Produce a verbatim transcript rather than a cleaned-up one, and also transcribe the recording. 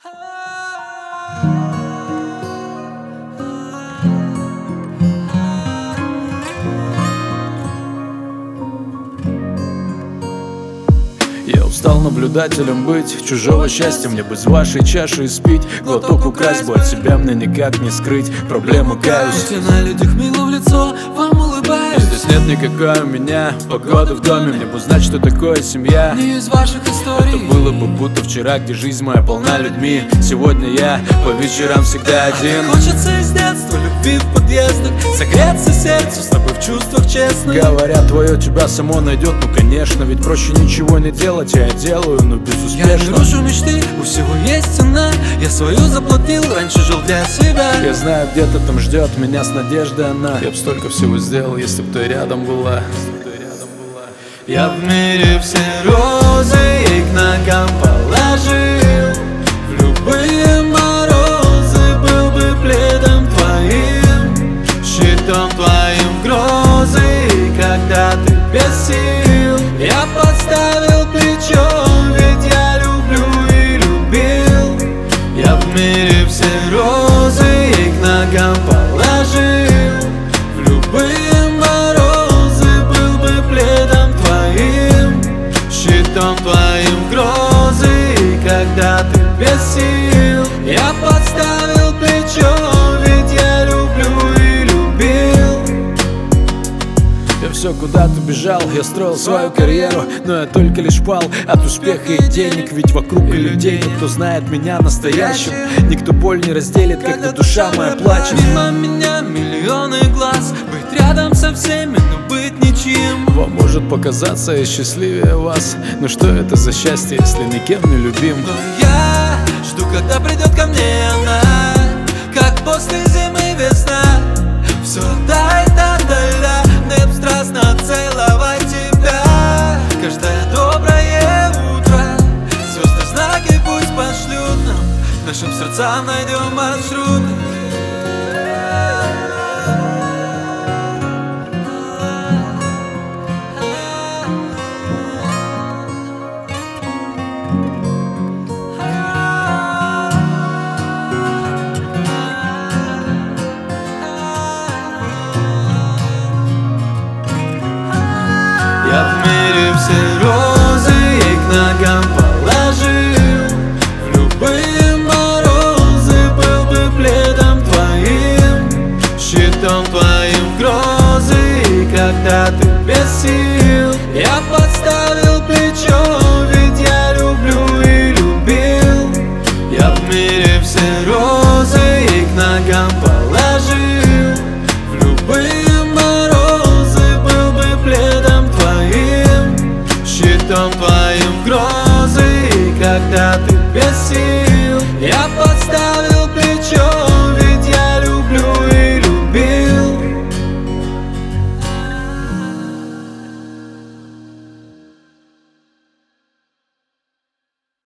Я устал наблюдателем быть, чужого счастья мне бы с вашей чаши испить. Глоток украсть бы, от себя мне никак не скрыть. Проблему каюсь, я на людях мило в лицо, вам улыбаюсь. Здесь нет никакой у меня погоды в доме. Мне бы знать, что такое семья. Не из ваших историй. Это было бы будто вчера, где жизнь моя полна людьми. Сегодня я по вечерам всегда один. Хочется из детства любви в подъездах, согреться сердцу с тобой в чувствах честных. Говорят, твое тебя само найдет, ну конечно. Ведь проще ничего не делать, я делаю, но безуспешно. Я не рушу мечты, у всего есть цена. Я свою заплатил, раньше жил для себя. Я знаю, где-то там ждет меня с надеждой она. Я б столько всего сделал, если б ты рядом была. Я в мире все розы ей к ногам положил. В любые морозы был бы пледом твоим, щитом твоим в грозы. И когда ты без сил, я подставил плечо, ведь я люблю и любил. Я в мире все розы ей к ногам положил. В любые морозы был бы пледом твоим, щитом твоим в грозы. И когда ты без сил, я подставил плечо, ведь я люблю и любил. Я все куда-то бежал, я строил свою карьеру, но я только лишь пал от успеха и денег. Ведь вокруг и людей никто знает меня настоящим. Никто боль не разделит, когда душа моя плачет. Мимо меня миллионы глаз, быть рядом со всеми, но быть ничем. Вам может показаться я счастливее вас, но что это за счастье, если никем не любим? Но я жду, когда придет ко мне она, как после зимы весна. Все тает ото льда, мне б страстно целовать тебя. Каждое доброе утро звезды знаки пусть пошлют нам, нашим сердцам найдем маршрут. Я в мире все розы ей к ногам положил. В любые морозы был бы пледом твоим, щитом твоим в грозы. И когда ты без сил, я подставил плечо, ведь я люблю и любил. Я в мире все розы ей к ногам положил. В любые морозы был бы пледом твоим, щитом твоим в грозы. И когда ты без сил,